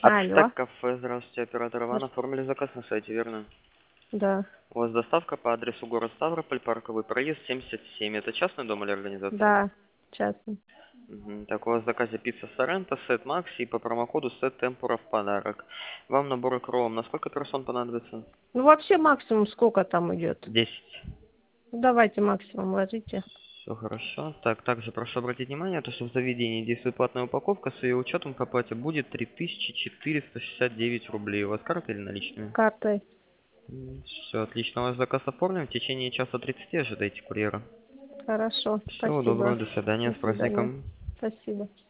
Алло. Ацтек кафе, здравствуйте, оператор Иван. Оформили заказ на сайте, верно? Да, У вас доставка по адресу город Ставрополь, Парковый проезд 77. Это частный дом или организация? да, частный. Так, у вас в заказе пицца Соренто, сет Макси и по промокоду сет Темпура в подарок. Вам набор икром на сколько персон понадобится? Ну, вообще максимум сколько там идет? 10. Ну, давайте максимум ложите. Все хорошо. Так, также прошу обратить внимание, то, что в заведении действует платная упаковка, с ее учетом по плате будет 3469 рублей. У вас карта или наличными? Картой. Все, отлично. У вас заказ оформлен. В течение часа 30 ожидайте курьера. Хорошо, Всего доброго, спасибо. до свидания, До с свидания. праздником. Спасибо.